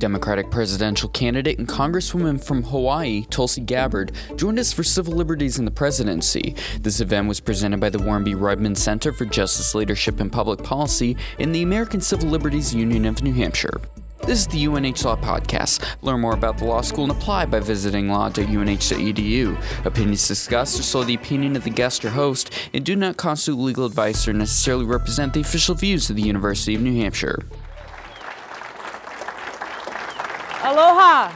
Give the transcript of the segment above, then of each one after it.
Democratic presidential candidate and Congresswoman from Hawaii, Tulsi Gabbard, joined us for Civil Liberties in the Presidency. This event was presented by the Warren B. Rubman Center for Justice Leadership and Public Policy in the American Civil Liberties Union of New Hampshire. This is the UNH Law Podcast. Learn more about the law school and apply by visiting law.unh.edu. Opinions discussed are solely the opinion of the guest or host and do not constitute legal advice or necessarily represent the official views of the University of New Hampshire. Aloha!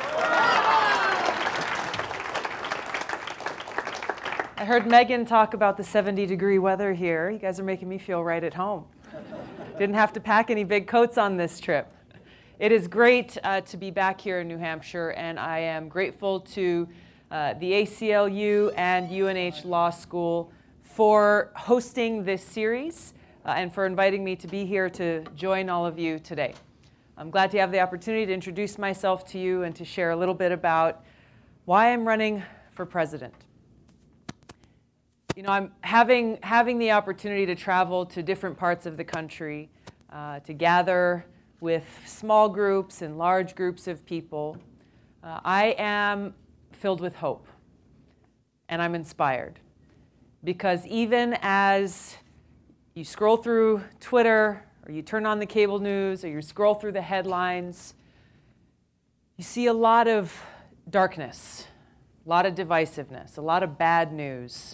I heard Megan talk about the 70-degree weather here. You guys are making me feel right at home. Didn't have to pack any big coats on this trip. It is great to be back here in New Hampshire, and I am grateful to the ACLU and UNH Law School for hosting this series and for inviting me to be here to join all of you today. I'm glad to have the opportunity to introduce myself to you and to share a little bit about why I'm running for president. You know, I'm having the opportunity to travel to different parts of the country to gather with small groups and large groups of people. I am filled with hope, and I'm inspired, because even as you scroll through Twitter, or you turn on the cable news, or you scroll through the headlines, you see a lot of darkness, a lot of divisiveness, a lot of bad news,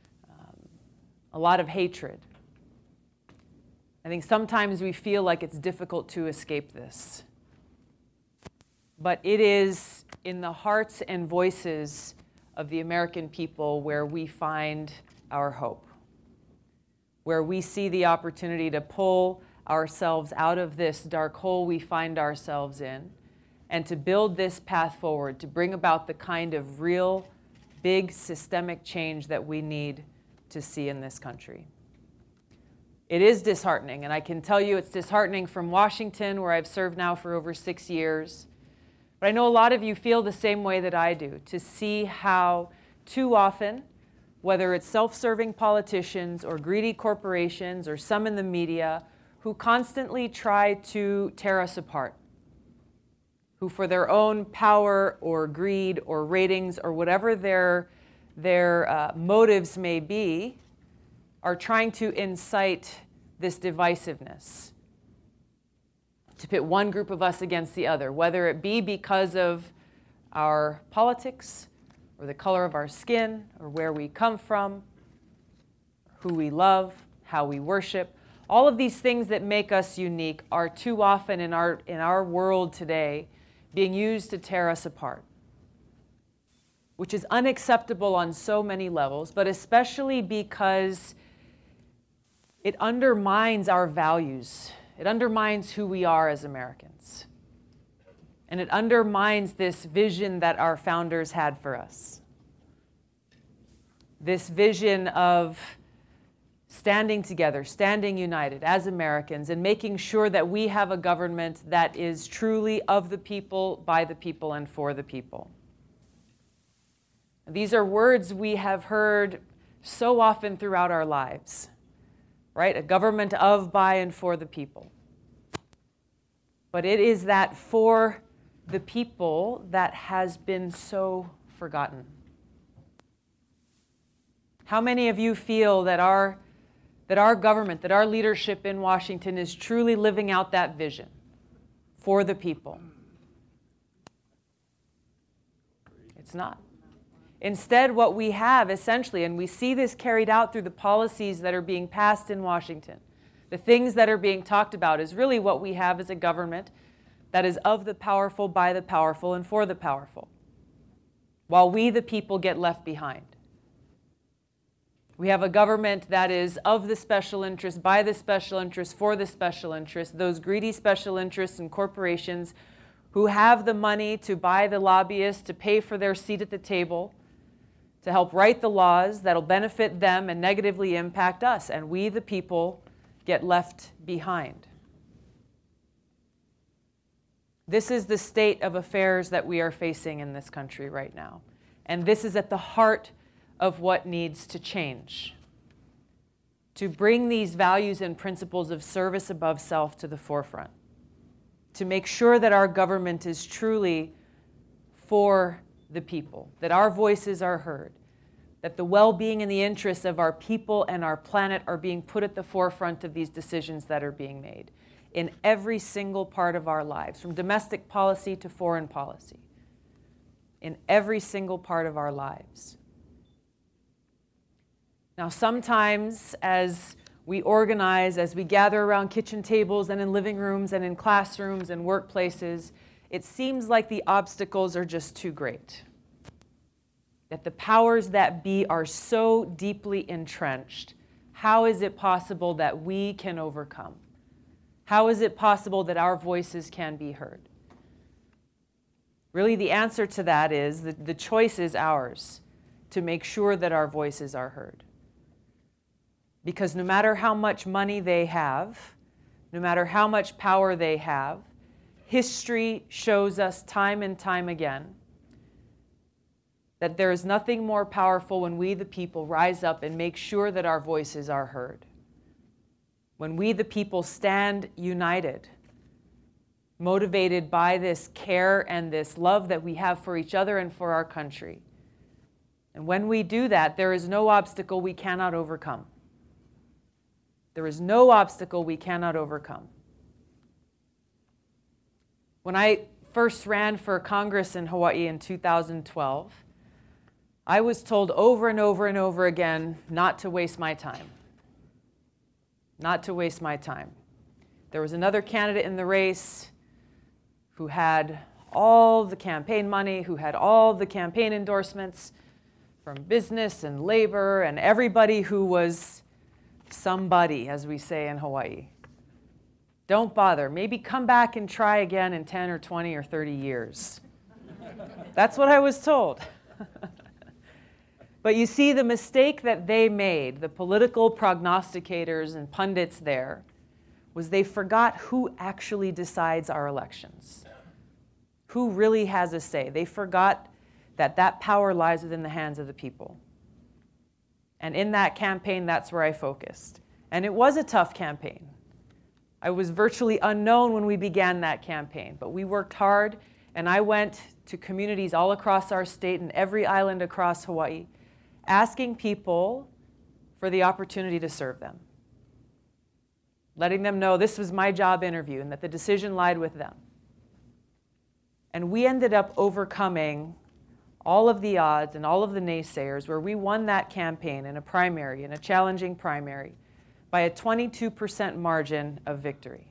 a lot of hatred. I think sometimes we feel like it's difficult to escape this. But it is in the hearts and voices of the American people where we find our hope, where we see the opportunity to pull ourselves out of this dark hole we find ourselves in, and to build this path forward, to bring about the kind of real, big systemic change that we need to see in this country. It is disheartening, and I can tell you it's disheartening from Washington, where I've served now for over 6 years. But I know a lot of you feel the same way that I do, to see how too often, whether it's self-serving politicians or greedy corporations or some in the media, who constantly try to tear us apart, who for their own power or greed or ratings or whatever their motives may be, are trying to incite this divisiveness, to pit one group of us against the other, whether it be because of our politics or the color of our skin or where we come from, who we love, how we worship. All of these things that make us unique are too often in our world today being used to tear us apart, which is unacceptable on so many levels, but especially because it undermines our values. It undermines who we are as Americans. And it undermines this vision that our founders had for us. This vision of standing together, standing united as Americans, and making sure that we have a government that is truly of the people, by the people, and for the people. These are words we have heard so often throughout our lives, right? A government of, by, and for the people. But it is that for the people that has been so forgotten. How many of you feel that our government, that our leadership in Washington is truly living out that vision for the people? It's not. Instead, what we have essentially, and we see this carried out through the policies that are being passed in Washington, the things that are being talked about, is really what we have as a government that is of the powerful, by the powerful, and for the powerful, while we, the people, get left behind. We have a government that is of the special interest, by the special interest, for the special interest, those greedy special interests and corporations who have the money to buy the lobbyists, to pay for their seat at the table, to help write the laws that'll benefit them and negatively impact us, and we, the people, get left behind. This is the state of affairs that we are facing in this country right now. And this is at the heart of what needs to change, to bring these values and principles of service above self to the forefront. to make sure that our government is truly for the people, that our voices are heard, that the well-being and the interests of our people and our planet are being put at the forefront of these decisions that are being made in every single part of our lives, from domestic policy to foreign policy, in every single part of our lives. Now, sometimes as we organize, as we gather around kitchen tables and in living rooms and in classrooms and workplaces, it seems like the obstacles are just too great. That the powers that be are so deeply entrenched. How is it possible that we can overcome? How is it possible that our voices can be heard? Really, the answer to that is that the choice is ours to make sure that our voices are heard. Because no matter how much money they have, no matter how much power they have, history shows us time and time again that there is nothing more powerful when we, the people, rise up and make sure that our voices are heard. When we, the people, stand united, motivated by this care and this love that we have for each other and for our country. And when we do that, there is no obstacle we cannot overcome. There is no obstacle we cannot overcome. When I first ran for Congress in Hawaii in 2012, I was told over and over and over again not to waste my time. Not to waste my time. There was another candidate in the race who had all the campaign money, who had all the campaign endorsements from business and labor and everybody who was somebody, as we say in Hawaii. Don't bother. Maybe come back and try again in 10 or 20 or 30 years. That's what I was told. But you see, the mistake that they made, the political prognosticators and pundits there, was they forgot who actually decides our elections. Who really has a say. They forgot that that power lies within the hands of the people. And in that campaign, that's where I focused. And it was a tough campaign. I was virtually unknown when we began that campaign, but we worked hard, and I went to communities all across our state and every island across Hawaii, asking people for the opportunity to serve them. Letting them know this was my job interview and that the decision lied with them. And we ended up overcoming all of the odds and all of the naysayers, where we won that campaign in a primary, in a challenging primary, by a 22% margin of victory.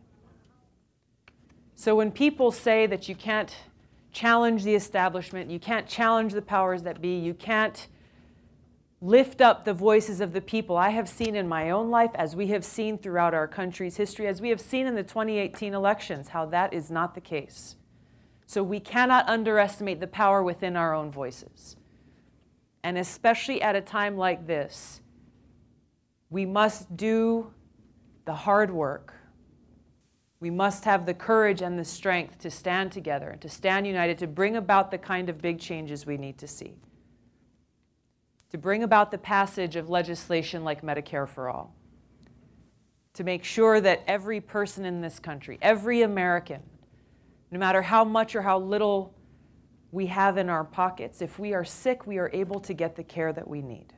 So when people say that you can't challenge the establishment, you can't challenge the powers that be, you can't lift up the voices of the people, I have seen in my own life, as we have seen throughout our country's history, as we have seen in the 2018 elections, how that is not the case. So we cannot underestimate the power within our own voices. And especially at a time like this, we must do the hard work. We must have the courage and the strength to stand together and to stand united to bring about the kind of big changes we need to see. To bring about the passage of legislation like Medicare for All. To make sure that every person in this country, every American, no matter how much or how little we have in our pockets, if we are sick, we are able to get the care that we need.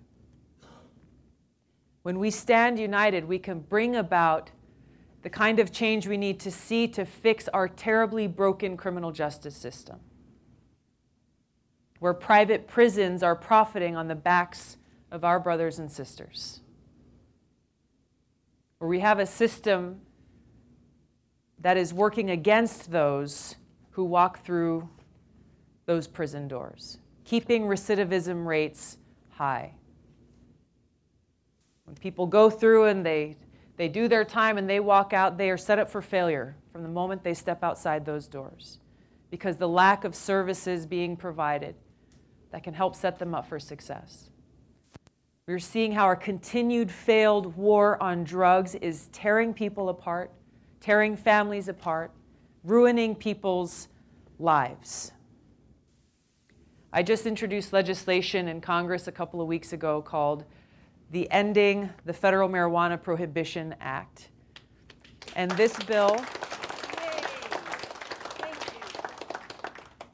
When we stand united, we can bring about the kind of change we need to see to fix our terribly broken criminal justice system, where private prisons are profiting on the backs of our brothers and sisters, where we have a system that is working against those who walk through those prison doors, keeping recidivism rates high. When people go through and they do their time and they walk out, they are set up for failure from the moment they step outside those doors, because the lack of services being provided that can help set them up for success. We're seeing how our continued failed war on drugs is tearing people apart, tearing families apart, ruining people's lives. I just introduced legislation in Congress a couple of weeks ago called the Ending the Federal Marijuana Prohibition Act. And this bill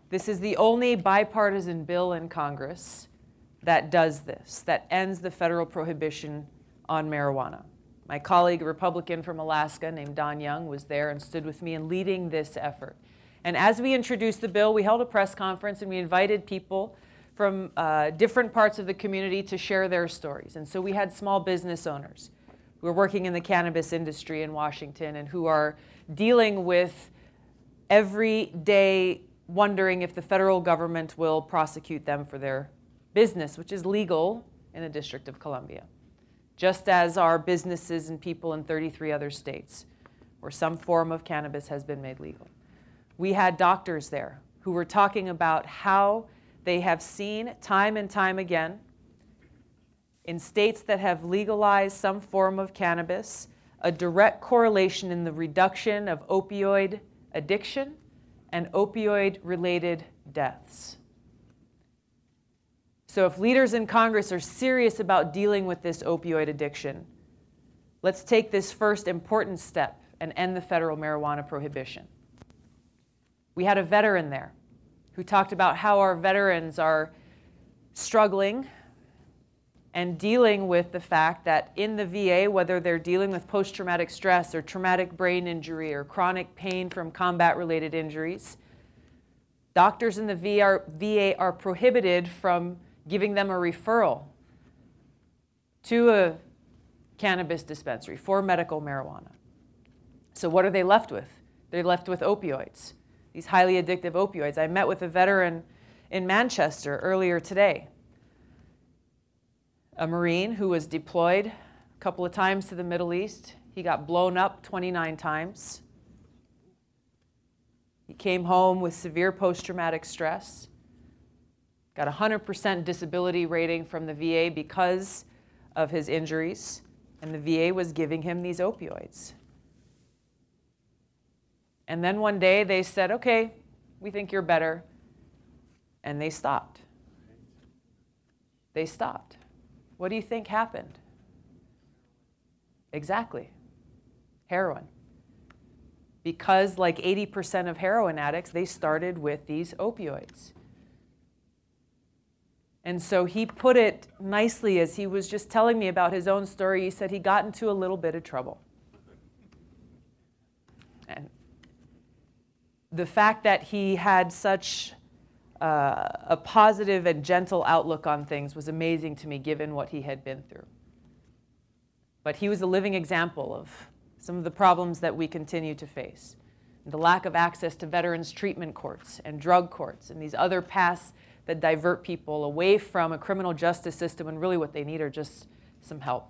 This is the only bipartisan bill in Congress that does this, that ends the federal prohibition on marijuana. My colleague, a Republican from Alaska named Don Young, was there and stood with me in leading this effort. And as we introduced the bill, we held a press conference and we invited people from different parts of the community to share their stories. And so we had small business owners who are working in the cannabis industry in Washington and who are dealing with every day wondering if the federal government will prosecute them for their business, which is legal in the District of Columbia, just as are businesses and people in 33 other states where some form of cannabis has been made legal. We had doctors there who were talking about how they have seen time and time again in states that have legalized some form of cannabis, a direct correlation in the reduction of opioid addiction and opioid-related deaths. So if leaders in Congress are serious about dealing with this opioid addiction, let's take this first important step and end the federal marijuana prohibition. We had a veteran there who talked about how our veterans are struggling and dealing with the fact that in the VA, whether they're dealing with post-traumatic stress or traumatic brain injury or chronic pain from combat-related injuries, doctors in the VA are prohibited from giving them a referral to a cannabis dispensary for medical marijuana. So what are they left with? They're left with opioids, these highly addictive opioids. I met with a veteran in Manchester earlier today, a Marine who was deployed a couple of times to the Middle East. He got blown up 29 times. He came home with severe post-traumatic stress, got a 100% disability rating from the VA because of his injuries, and the VA was giving him these opioids. And then one day they said, okay, we think you're better, and they stopped. They stopped. What do you think happened? Exactly. Heroin. Because like 80% of heroin addicts, they started with these opioids. And so he put it nicely as he was just telling me about his own story. He said he got into a little bit of trouble. And the fact that he had such a positive and gentle outlook on things was amazing to me, given what he had been through. But he was a living example of some of the problems that we continue to face. The lack of access to veterans treatment courts and drug courts and these other paths that divert people away from a criminal justice system when really what they need are just some help.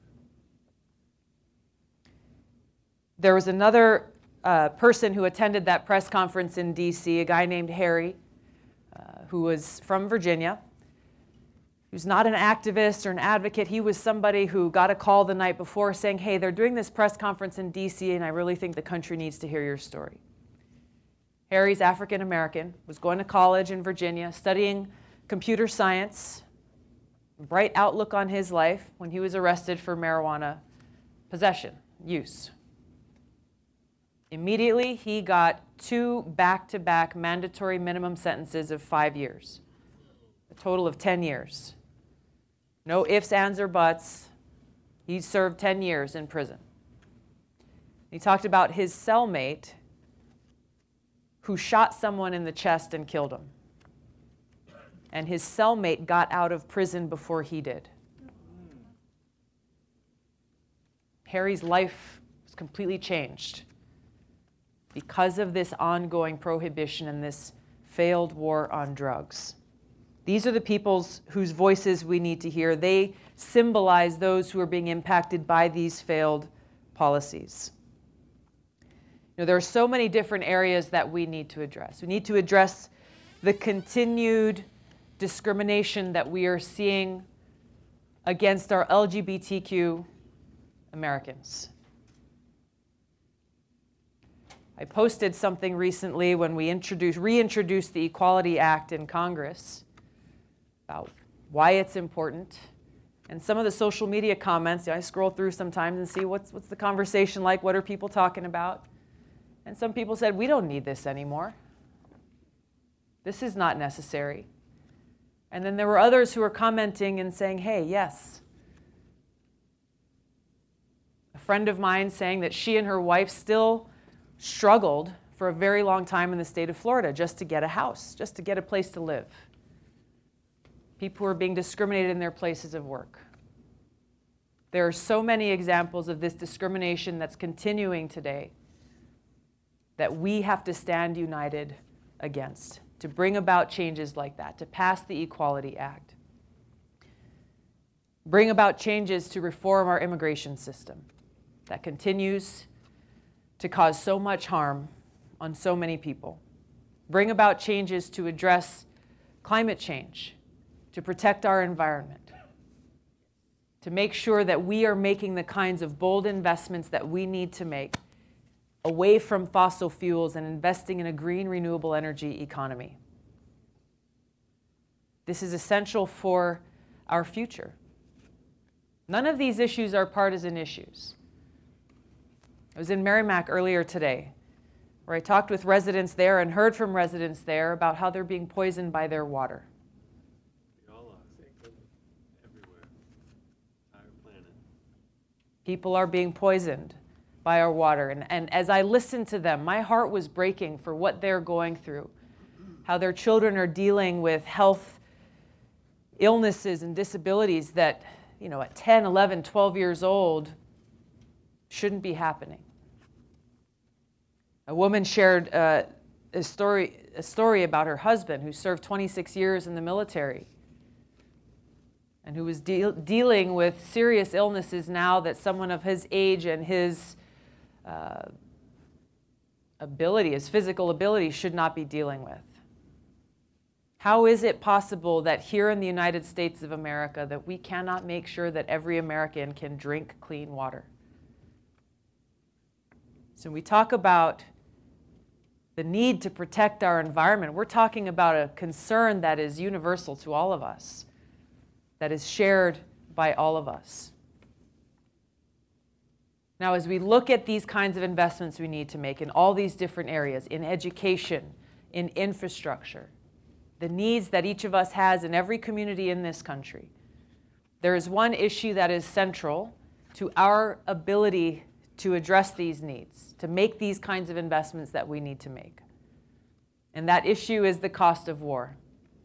There was another person who attended that press conference in DC, a guy named Harry, who was from Virginia. He was not an activist or an advocate. He was somebody who got a call the night before saying, hey, they're doing this press conference in DC and I really think the country needs to hear your story. Harry's African American, was going to college in Virginia, studying computer science, bright outlook on his life when he was arrested for marijuana possession, use. Immediately, he got 2 back-to-back mandatory minimum sentences of 5 years, a total of 10 years. No ifs, ands, or buts. He served 10 years in prison. He talked about his cellmate who shot someone in the chest and killed him. And his cellmate got out of prison before he did. Harry's life was completely changed because of this ongoing prohibition and this failed war on drugs. These are the peoples whose voices we need to hear. They symbolize those who are being impacted by these failed policies. You know, there are so many different areas that we need to address. We need to address the continued discrimination that we are seeing against our LGBTQ Americans. I posted something recently when we reintroduced the Equality Act in Congress about why it's important. And some of the social media comments, I scroll through sometimes and see what's the conversation like, what are people talking about? And some people said, we don't need this anymore. This is not necessary. And then there were others who were commenting and saying, hey, yes. A friend of mine saying that she and her wife still struggled for a very long time in the state of Florida just to get a house, just to get a place to live. People who are being discriminated in their places of work. There are so many examples of this discrimination that's continuing today that we have to stand united against to bring about changes like that, to pass the Equality Act, bring about changes to reform our immigration system that continues to cause so much harm on so many people, bring about changes to address climate change, to protect our environment, to make sure that we are making the kinds of bold investments that we need to make away from fossil fuels and investing in a green, renewable energy economy. This is essential for our future. None of these issues are partisan issues. I was in Merrimack earlier today, where I talked with residents there and heard from residents there about how they're being poisoned by their water. We all are. Everywhere. Entire planet. People are being poisoned by our water. And as I listened to them, my heart was breaking for what they're going through, how their children are dealing with health illnesses and disabilities that, at 10, 11, 12 years old shouldn't be happening. A woman shared a story about her husband who served 26 years in the military and who was dealing with serious illnesses now that someone of his age and his ability, his physical ability, should not be dealing with. How is it possible that here in the United States of America that we cannot make sure that every American can drink clean water? So when we talk about the need to protect our environment, we're talking about a concern that is universal to all of us, that is shared by all of us. Now, as we look at these kinds of investments we need to make in all these different areas, in education, in infrastructure, the needs that each of us has in every community in this country, there is one issue that is central to our ability to address these needs, to make these kinds of investments that we need to make. And that issue is the cost of war.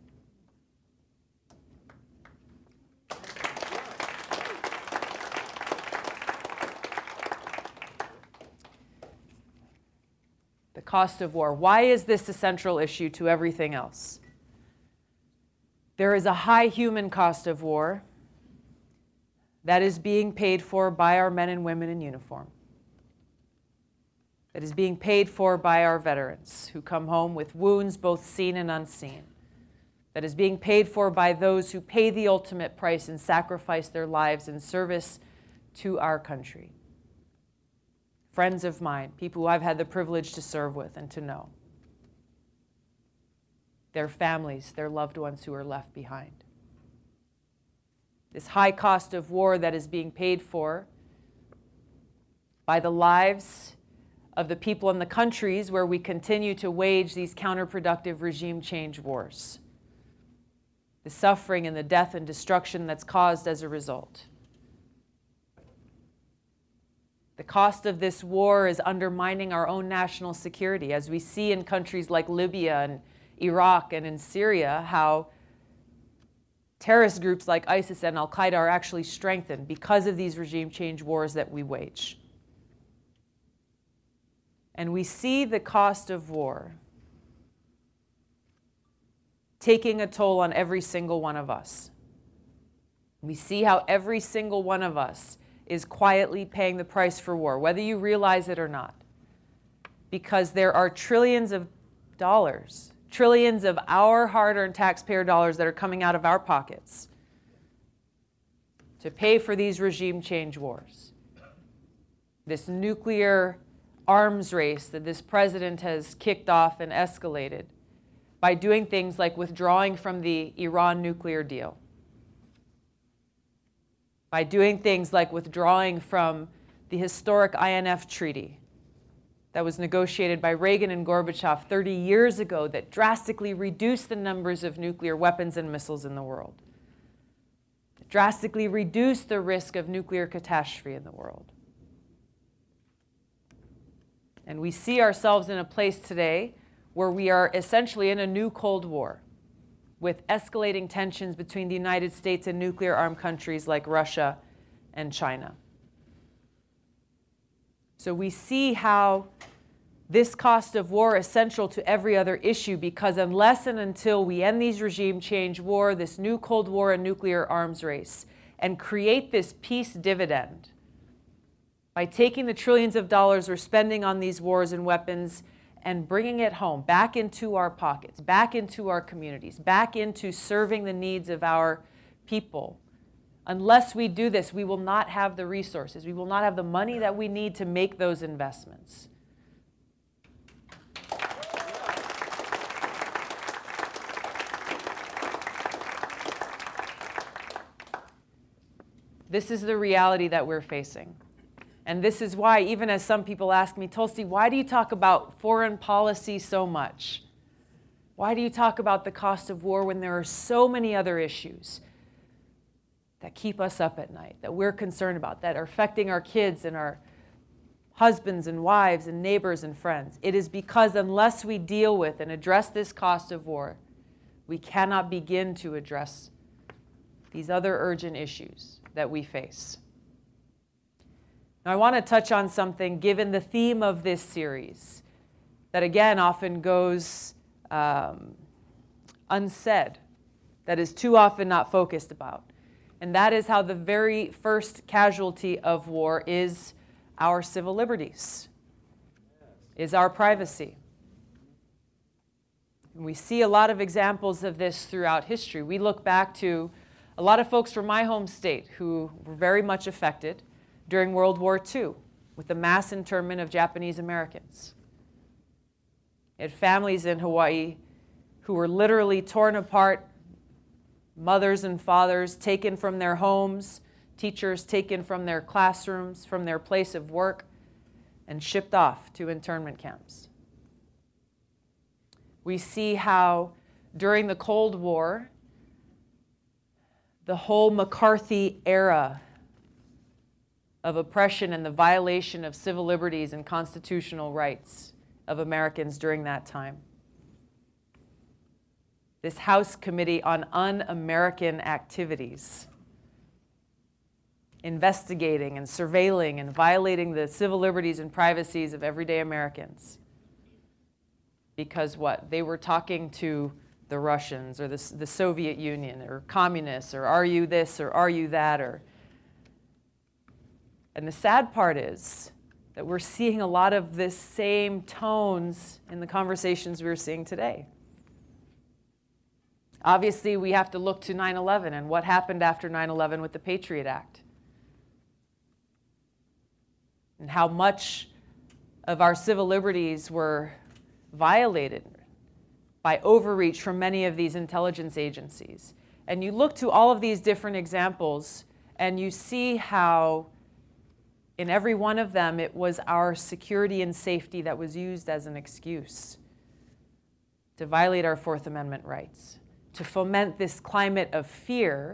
The cost of war. Why is this a central issue to everything else? There is a high human cost of war that is being paid for by our men and women in uniform, that is being paid for by our veterans who come home with wounds both seen and unseen, that is being paid for by those who pay the ultimate price and sacrifice their lives in service to our country. Friends of mine, people who I've had the privilege to serve with and to know. Their families, their loved ones who are left behind. This high cost of war that is being paid for by the lives of the people in the countries where we continue to wage these counterproductive regime change wars. The suffering and the death and destruction that's caused as a result. The cost of this war is undermining our own national security, as we see in countries like Libya and Iraq and in Syria, how terrorist groups like ISIS and Al-Qaeda are actually strengthened because of these regime change wars that we wage. And we see the cost of war taking a toll on every single one of us. We see how every single one of us is quietly paying the price for war, whether you realize it or not. Because there are trillions of dollars, trillions of our hard-earned taxpayer dollars that are coming out of our pockets to pay for these regime change wars. This nuclear arms race that this president has kicked off and escalated by doing things like withdrawing from the Iran nuclear deal, by doing things like withdrawing from the historic INF treaty, that was negotiated by Reagan and Gorbachev 30 years ago that drastically reduced the numbers of nuclear weapons and missiles in the world, it drastically reduced the risk of nuclear catastrophe in the world. And we see ourselves in a place today where we are essentially in a new Cold War with escalating tensions between the United States and nuclear-armed countries like Russia and China. So we see how this cost of war is central to every other issue, because unless and until we end these regime change war, this new Cold War and nuclear arms race, and create this peace dividend by taking the trillions of dollars we're spending on these wars and weapons and bringing it home, back into our pockets, back into our communities, back into serving the needs of our people. Unless we do this, we will not have the resources. We will not have the money that we need to make those investments. This is the reality that we're facing. And this is why, even as some people ask me, Tulsi, why do you talk about foreign policy so much? Why do you talk about the cost of war when there are so many other issues that keep us up at night, that we're concerned about, that are affecting our kids and our husbands and wives and neighbors and friends? It is because unless we deal with and address this cost of war, we cannot begin to address these other urgent issues that we face. Now, I want to touch on something, given the theme of this series, that again often goes unsaid, that is too often not focused about. And that is how the very first casualty of war is our civil liberties, is our privacy. And we see a lot of examples of this throughout history. We look back to a lot of folks from my home state who were very much affected during World War II with the mass internment of Japanese Americans. You had families in Hawaii who were literally torn apart, mothers and fathers taken from their homes, teachers taken from their classrooms, from their place of work, and shipped off to internment camps. We see how during the Cold War, the whole McCarthy era of oppression and the violation of civil liberties and constitutional rights of Americans during that time. This House Committee on Un-American Activities, investigating and surveilling and violating the civil liberties and privacies of everyday Americans. Because what? They were talking to the Russians or the Soviet Union or communists, or are you this or are you that, and the sad part is that we're seeing a lot of this same tones in the conversations we're seeing today. Obviously, we have to look to 9/11 and what happened after 9/11 with the Patriot Act, and how much of our civil liberties were violated by overreach from many of these intelligence agencies. And you look to all of these different examples and you see how in every one of them it was our security and safety that was used as an excuse to violate our Fourth Amendment rights, to foment this climate of fear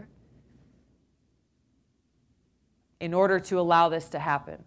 in order to allow this to happen.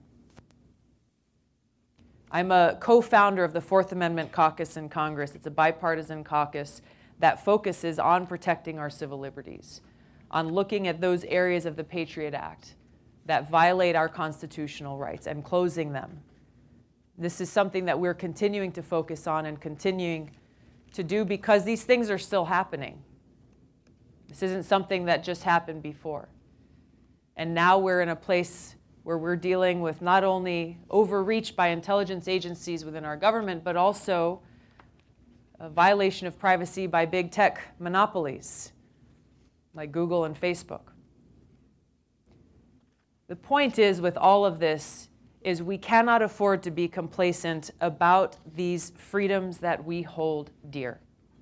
I'm a co-founder of the Fourth Amendment Caucus in Congress. It's a bipartisan caucus that focuses on protecting our civil liberties, on looking at those areas of the Patriot Act that violate our constitutional rights and closing them. This is something that we're continuing to focus on and continuing to do because these things are still happening. This isn't something that just happened before. And now we're in a place where we're dealing with not only overreach by intelligence agencies within our government, but also a violation of privacy by big tech monopolies like Google and Facebook. The point is, with all of this, is we cannot afford to be complacent about these freedoms that we hold dear.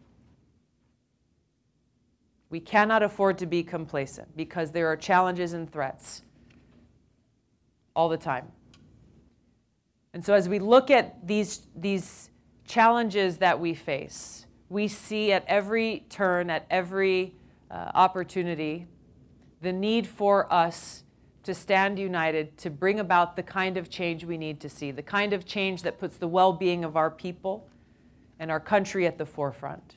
We cannot afford to be complacent because there are challenges and threats all the time. And so as we look at these challenges that we face, we see at every turn, at every opportunity, the need for us to stand united to bring about the kind of change we need to see, the kind of change that puts the well-being of our people and our country at the forefront.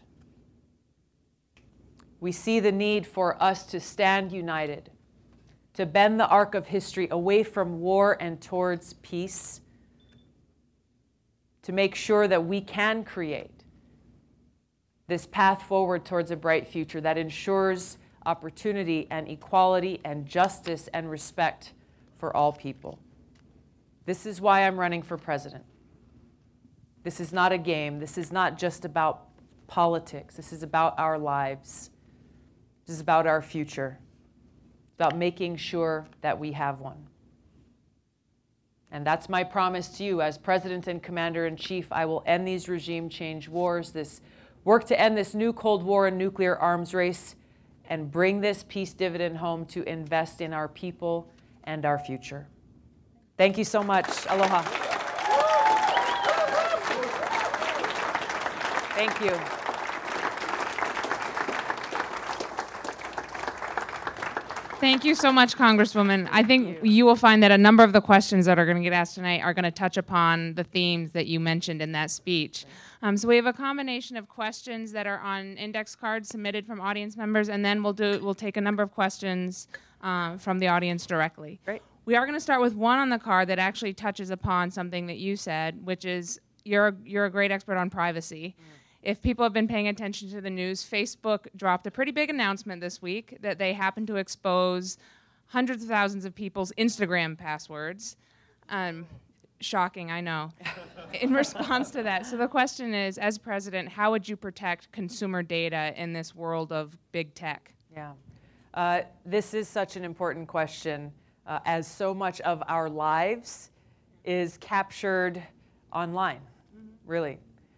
We see the need for us to stand united, to bend the arc of history away from war and towards peace, to make sure that we can create this path forward towards a bright future that ensures opportunity and equality and justice and respect for all people. This is why I'm running for president. This is not a game. This is not just about politics. This is about our lives. This is about our future. It's about making sure that we have one. And that's my promise to you. As President and Commander-in-Chief, I will end these regime change wars, this work to end this new Cold War and nuclear arms race, and bring this peace dividend home to invest in our people and our future. Thank you so much. Aloha. Thank you. Thank you so much, Congresswoman. I think you will find that a number of the questions that are going to get asked tonight are going to touch upon the themes that you mentioned in that speech. So we have a combination of questions that are on index cards submitted from audience members, and then we'll take a number of questions from the audience directly. Great. We are going to start with one on the card that actually touches upon something that you said, which is you're a great expert on privacy. If people have been paying attention to the news, Facebook dropped a pretty big announcement this week that they happen to expose hundreds of thousands of people's Instagram passwords. Shocking, I know. In response to that, so the question is, as president, how would you protect consumer data in this world of big tech? Yeah. This is such an important question, as so much of our lives is captured online, really.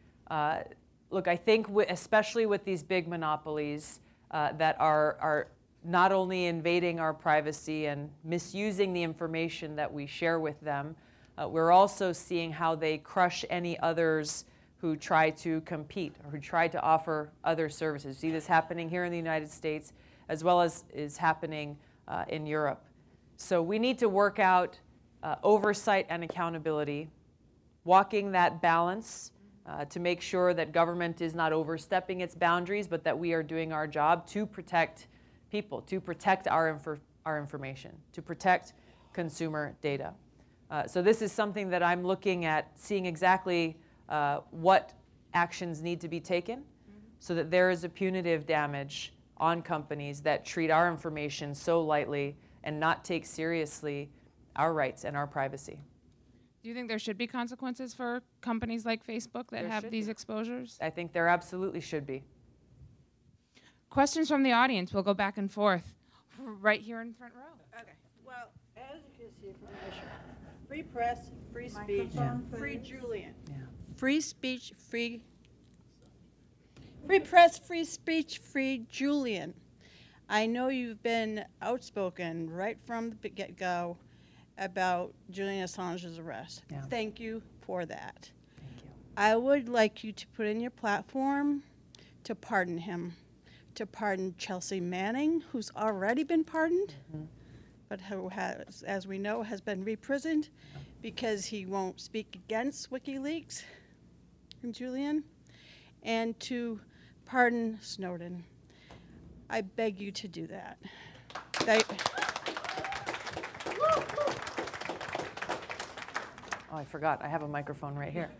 Look, I think especially with these big monopolies that are not only invading our privacy and misusing the information that we share with them, we're also seeing how they crush any others who try to compete or who try to offer other services. See this happening here in the United States as well as is happening in Europe. So we need to work out oversight and accountability, walking that balance to make sure that government is not overstepping its boundaries, but that we are doing our job to protect people, to protect our information, to protect consumer data. So this is something that I'm looking at, seeing exactly what actions need to be taken so that there is a punitive damage on companies that treat our information so lightly and not take seriously our rights and our privacy. Do you think there should be consequences for companies like Facebook that have these exposures? I think there absolutely should be. Questions from the audience. We'll go back and forth. Right here in front row. Okay. Well, as you can see from Asher, free press, free speech, free Julian. Yeah. Free speech, free press, free speech, free Julian. I know you've been outspoken right from the get-go about Julian Assange's arrest. Yeah. Thank you for that. Thank you. I would like you to put in your platform to pardon him, to pardon Chelsea Manning, who's already been pardoned, but who has, as we know, has been reprisoned because he won't speak against WikiLeaks and Julian, and to pardon Snowden. I beg you to do that. Oh, I forgot. I have a microphone right here.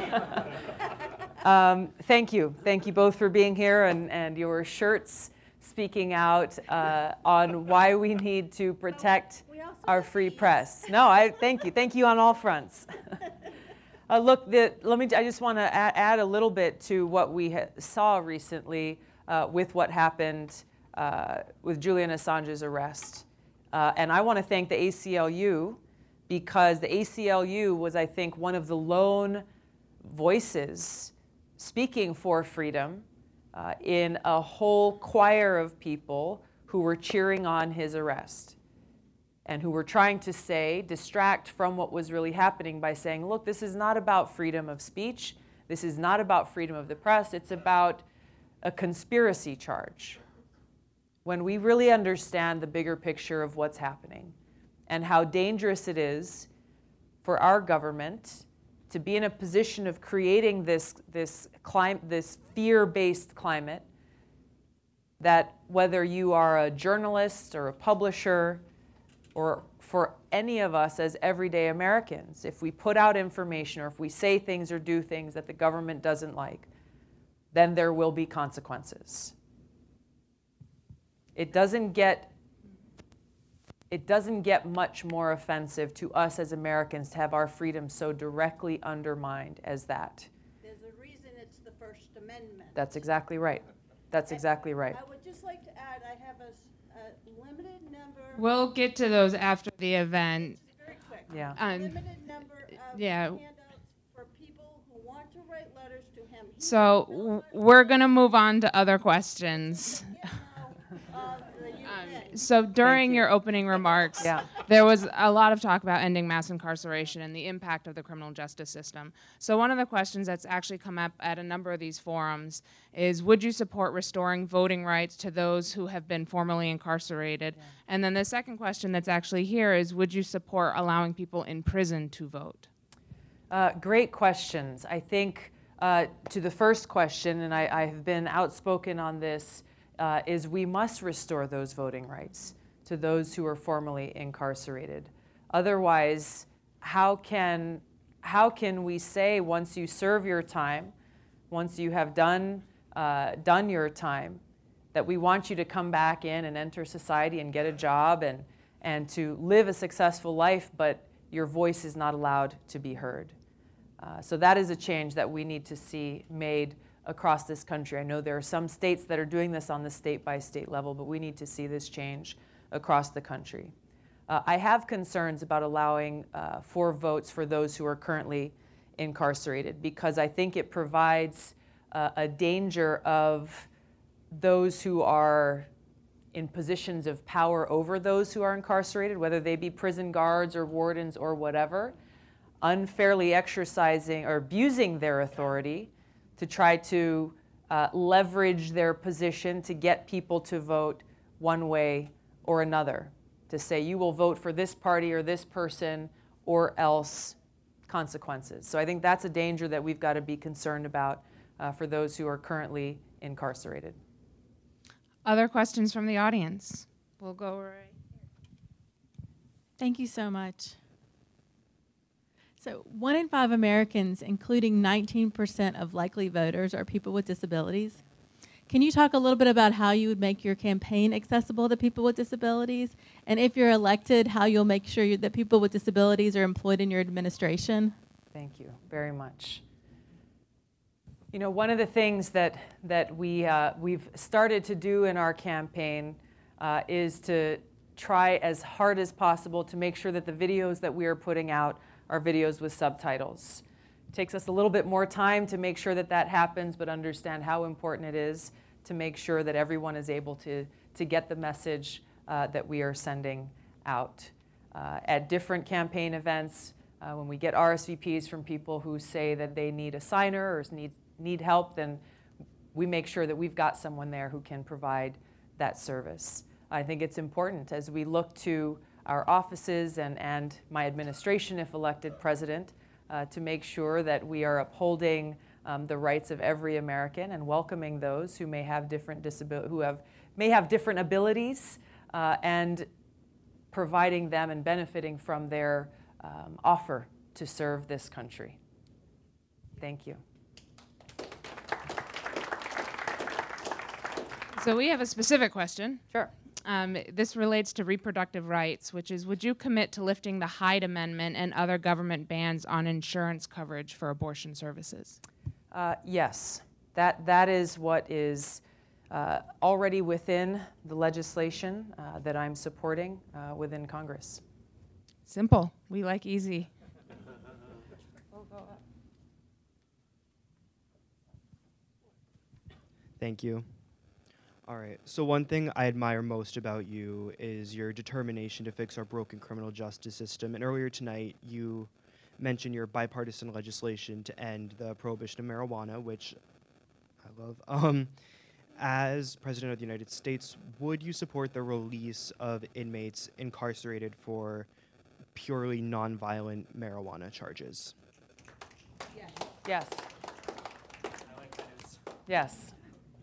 Thank you. Thank you both for being here and your shirts speaking out on why we need to protect our free press. No, I thank you. Thank you on all fronts. Look, I just want to add a little bit to what we saw recently with what happened with Julian Assange's arrest. And I want to thank the ACLU, because the ACLU was, I think, one of the lone voices speaking for freedom in a whole choir of people who were cheering on his arrest. and who were trying to distract from what was really happening by saying, look, this is not about freedom of speech. This is not about freedom of the press. It's about a conspiracy charge. When we really understand the bigger picture of what's happening and how dangerous it is for our government to be in a position of creating this fear-based climate, that whether you are a journalist or a publisher, or for any of us as everyday Americans, if we put out information or if we say things or do things that the government doesn't like, then there will be consequences. It doesn't get much more offensive to us as Americans to have our freedom so directly undermined as that. There's a reason it's the First Amendment. That's exactly right. That's exactly right. I would just like to add, I have a limited number. We'll get to those after the event. Very quick. Yeah. Limited number of handouts for people who want to write letters to him. So we're going to move on to other questions. So during your opening remarks, there was a lot of talk about ending mass incarceration and the impact of the criminal justice system. So one of the questions that's actually come up at a number of these forums is, would you support restoring voting rights to those who have been formerly incarcerated? Yeah. And then the second question that's actually here is, would you support allowing people in prison to vote? Great questions. I think to the first question, and I have been outspoken on this, is we must restore those voting rights to those who are formerly incarcerated. Otherwise, how can we say once you serve your time, once you have done your time, that we want you to come back in and enter society and get a job and to live a successful life, but your voice is not allowed to be heard? So that is a change that we need to see made across this country. I know there are some states that are doing this on the state-by-state level, but we need to see this change across the country. I have concerns about allowing for votes for those who are currently incarcerated, because I think it provides a danger of those who are in positions of power over those who are incarcerated, whether they be prison guards or wardens or whatever, unfairly exercising or abusing their authority to try to leverage their position to get people to vote one way or another, to say you will vote for this party or this person or else consequences. So I think that's a danger that we've got to be concerned about for those who are currently incarcerated. Other questions from the audience? We'll go right here. Thank you so much. So 1 in 5 Americans, including 19% of likely voters, are people with disabilities. Can you talk a little bit about how you would make your campaign accessible to people with disabilities? And if you're elected, how you'll make sure that people with disabilities are employed in your administration? Thank you very much. You know, one of the things that we've started to do in our campaign is to try as hard as possible to make sure that the videos that we are putting out are videos with subtitles. It takes us a little bit more time to make sure that that happens, but understand how important it is to make sure that everyone is able to get the message that we are sending out. At different campaign events, when we get RSVPs from people who say that they need a signer or need help, then we make sure that we've got someone there who can provide that service. I think it's important as we look to our offices and my administration, if elected president, to make sure that we are upholding the rights of every American and welcoming those who may have different different abilities, and providing them and benefiting from their offer to serve this country. Thank you. So we have a specific question. Sure. This relates to reproductive rights, which is, would you commit to lifting the Hyde Amendment and other government bans on insurance coverage for abortion services? Yes. That is what is already within the legislation that I'm supporting within Congress. Simple. We like easy. Thank you. All right. So one thing I admire most about you is your determination to fix our broken criminal justice system. And earlier tonight, you mentioned your bipartisan legislation to end the prohibition of marijuana, which I love. As President of the United States, would you support the release of inmates incarcerated for purely nonviolent marijuana charges? Yes. Yes.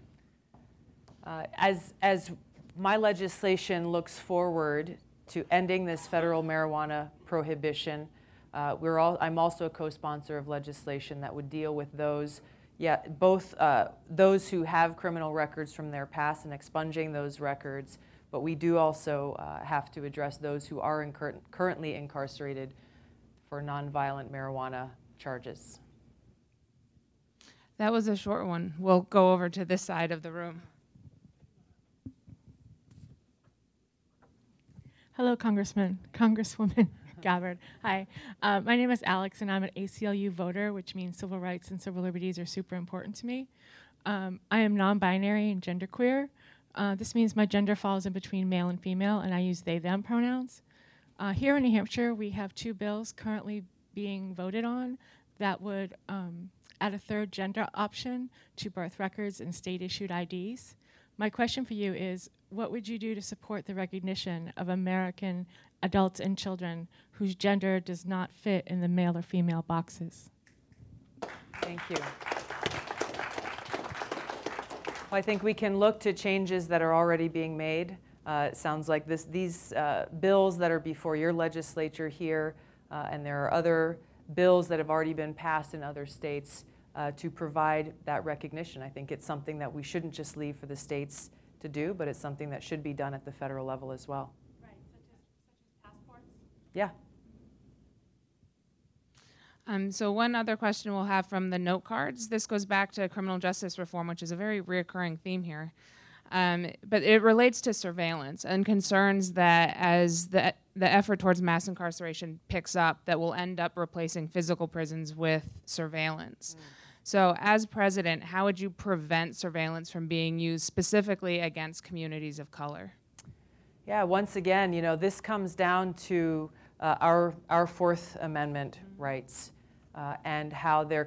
As my legislation looks forward to ending this federal marijuana prohibition, I'm also a co-sponsor of legislation that would deal with those, both those who have criminal records from their past and expunging those records, but we do also have to address those who are currently incarcerated for nonviolent marijuana charges. That was a short one. We'll go over to this side of the room. Hello, Congresswoman Gabbard. Hi, my name is Alex, and I'm an ACLU voter, which means civil rights and civil liberties are super important to me. I am non-binary and genderqueer. This means my gender falls in between male and female, and I use they/them pronouns. Here in New Hampshire, we have 2 bills currently being voted on that would add a third gender option to birth records and state-issued IDs. My question for you is, what would you do to support the recognition of American adults and children whose gender does not fit in the male or female boxes? Thank you. Well, I think we can look to changes that are already being made. It sounds like these bills that are before your legislature here, and there are other bills that have already been passed in other states to provide that recognition. I think it's something that we shouldn't just leave for the states to do, but it's something that should be done at the federal level as well. Right, such as passports? Yeah. So one other question we'll have from the note cards. This goes back to criminal justice reform, which is a very reoccurring theme here. But it relates to surveillance and concerns that as the effort towards mass incarceration picks up, that we'll end up replacing physical prisons with surveillance. So as president, how would you prevent surveillance from being used specifically against communities of color? Yeah, once again, this comes down to our Fourth Amendment rights and how there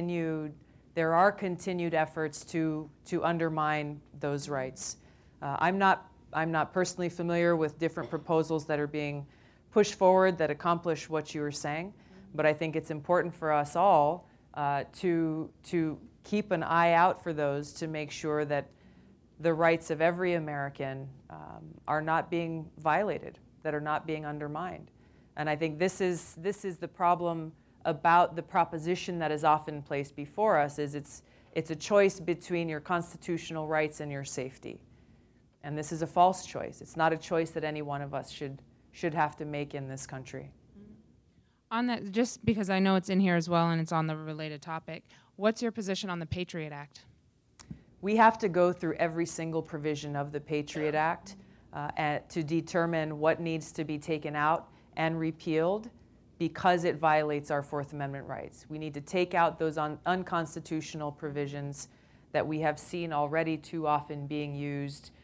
are continued efforts to undermine those rights. I'm not personally familiar with different proposals that are being pushed forward that accomplish what you were saying, but I think it's important for us all to keep an eye out for those to make sure that the rights of every American are not being violated, that are not being undermined. And I think this is the problem about the proposition that is often placed before us, is it's a choice between your constitutional rights and your safety. And this is a false choice. It's not a choice that any one of us should have to make in this country. On that, just because I know it's in here as well and it's on the related topic, what's your position on the Patriot Act? We have to go through every single provision of the Patriot Act to determine what needs to be taken out and repealed because it violates our Fourth Amendment rights. We need to take out those unconstitutional provisions that we have seen already too often being used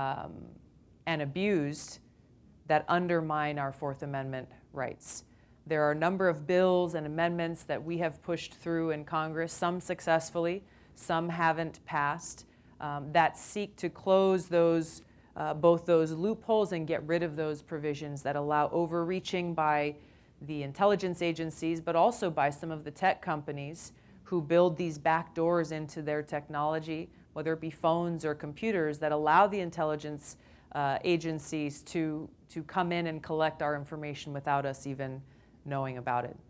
and abused that undermine our Fourth Amendment rights. There are a number of bills and amendments that we have pushed through in Congress, some successfully, some haven't passed, that seek to close both those loopholes and get rid of those provisions that allow overreaching by the intelligence agencies, but also by some of the tech companies who build these back doors into their technology, whether it be phones or computers, that allow the intelligence agencies to come in and collect our information without us even knowing about it.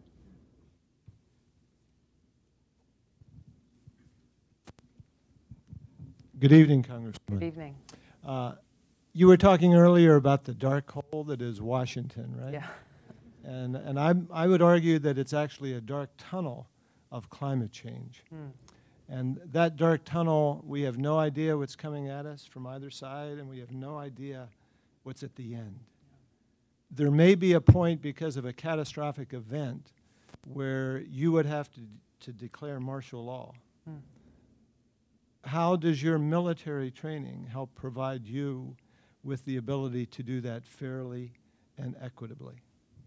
Good evening, Congresswoman. Good evening. You were talking earlier about the dark hole that is Washington, right? Yeah. And I would argue that it's actually a dark tunnel of climate change. And that dark tunnel, we have no idea what's coming at us from either side, and we have no idea what's at the end. There may be a point because of a catastrophic event where you would have to declare martial law. how does your military training help provide you with the ability to do that fairly and equitably?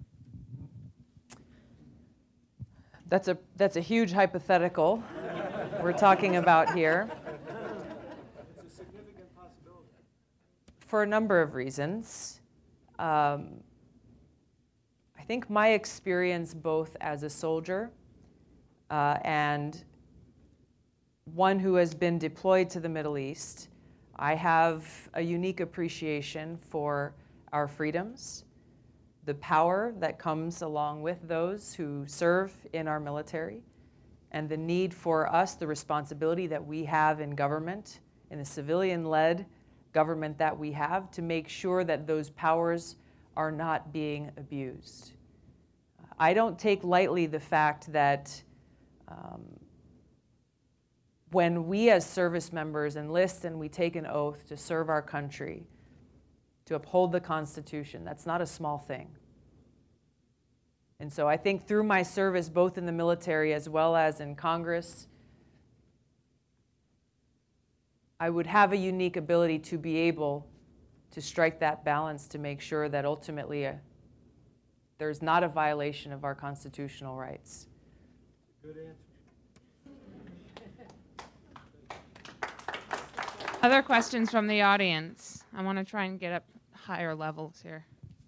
That's a huge hypothetical we're talking about here. It's a significant possibility. For a number of reasons. I think my experience both as a soldier and one who has been deployed to the Middle East, I have a unique appreciation for our freedoms, the power that comes along with those who serve in our military, and the need for us, the responsibility that we have in government, in the civilian-led government that we have, to make sure that those powers are not being abused. I don't take lightly the fact that when we as service members enlist and we take an oath to serve our country, to uphold the Constitution, that's not a small thing. And so I think through my service, both in the military as well as in Congress, I would have a unique ability to be able to strike that balance to make sure that ultimately there's not a violation of our constitutional rights. Good answer. Other questions from the audience? I want to try and get up higher levels here.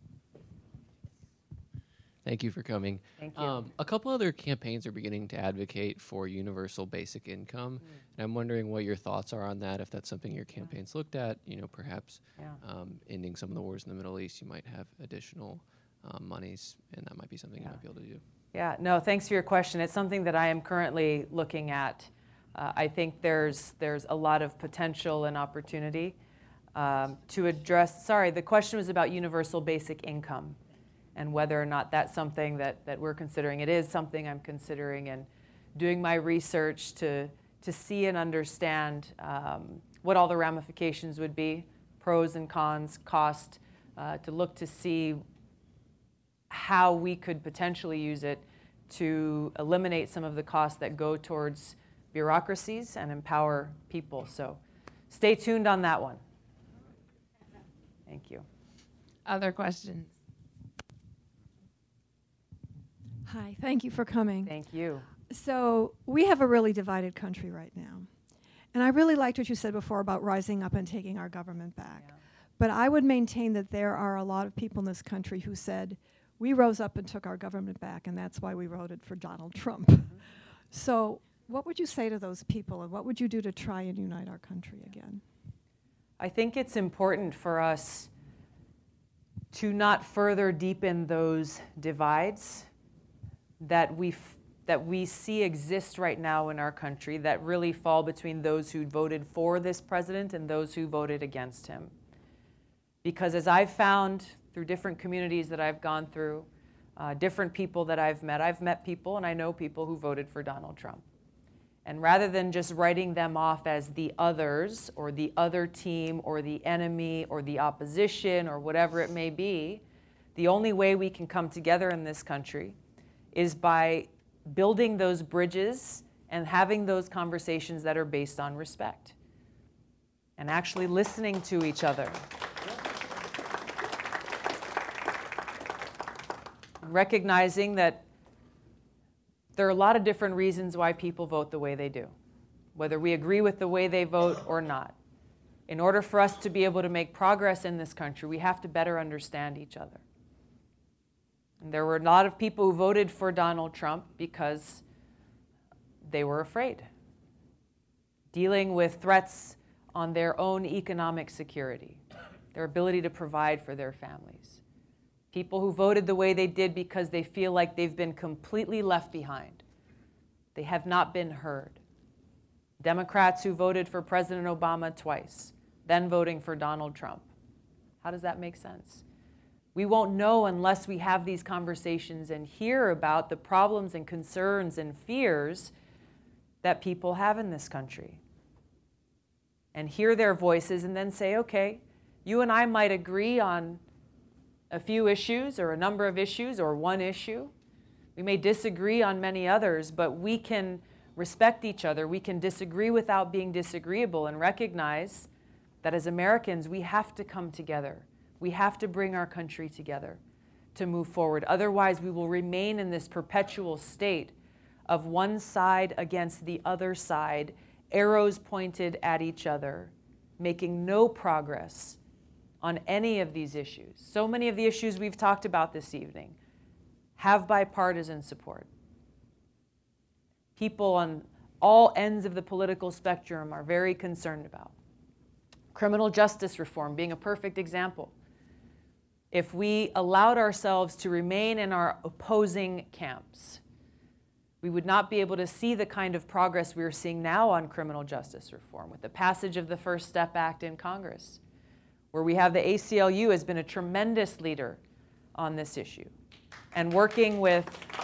Thank you for coming. Thank you. A couple other campaigns are beginning to advocate for universal basic income, and I'm wondering what your thoughts are on that, if that's something your campaign's looked at, perhaps ending some of the wars in the Middle East, you might have additional monies, and that might be something you might be able to do. Yeah, no, thanks for your question. It's something that I am currently looking at. I think there's a lot of potential and opportunity to address. Sorry, the question was about universal basic income and whether or not that's something that we're considering. It is something I'm considering and doing my research to see and understand what all the ramifications would be, pros and cons, cost, to look to see how we could potentially use it to eliminate some of the costs that go towards bureaucracies and empower people. So stay tuned on that one. Thank you. Other questions? Hi, thank you for coming. Thank you. So we have a really divided country right now. And I really liked what you said before about rising up and taking our government back. Yeah. But I would maintain that there are a lot of people in this country who said, we rose up and took our government back, and that's why we voted for Donald Trump. Mm-hmm. So what would you say to those people, and what would you do to try and unite our country again? I think it's important for us to not further deepen those divides that we see exist right now in our country, that really fall between those who voted for this president and those who voted against him. Because as I've found through different communities that I've gone through, different people that I've met people and I know people who voted for Donald Trump. And rather than just writing them off as the others or the other team or the enemy or the opposition or whatever it may be, the only way we can come together in this country is by building those bridges and having those conversations that are based on respect and actually listening to each other. Recognizing that there are a lot of different reasons why people vote the way they do, whether we agree with the way they vote or not. In order for us to be able to make progress in this country, we have to better understand each other. And there were a lot of people who voted for Donald Trump because they were afraid, dealing with threats on their own economic security, their ability to provide for their families. People who voted the way they did because they feel like they've been completely left behind. They have not been heard. Democrats who voted for President Obama twice, then voting for Donald Trump. How does that make sense? We won't know unless we have these conversations and hear about the problems and concerns and fears that people have in this country. And hear their voices and then say, okay, you and I might agree on a few issues or a number of issues or one issue. We may disagree on many others, but we can respect each other. We can disagree without being disagreeable and recognize that as Americans, we have to come together. We have to bring our country together to move forward. Otherwise, we will remain in this perpetual state of one side against the other side, arrows pointed at each other, making no progress on any of these issues. So many of the issues we've talked about this evening have bipartisan support. People on all ends of the political spectrum are very concerned about. Criminal justice reform being a perfect example. If we allowed ourselves to remain in our opposing camps, we would not be able to see the kind of progress we are seeing now on criminal justice reform with the passage of the First Step Act in Congress, where we have the ACLU has been a tremendous leader on this issue and working with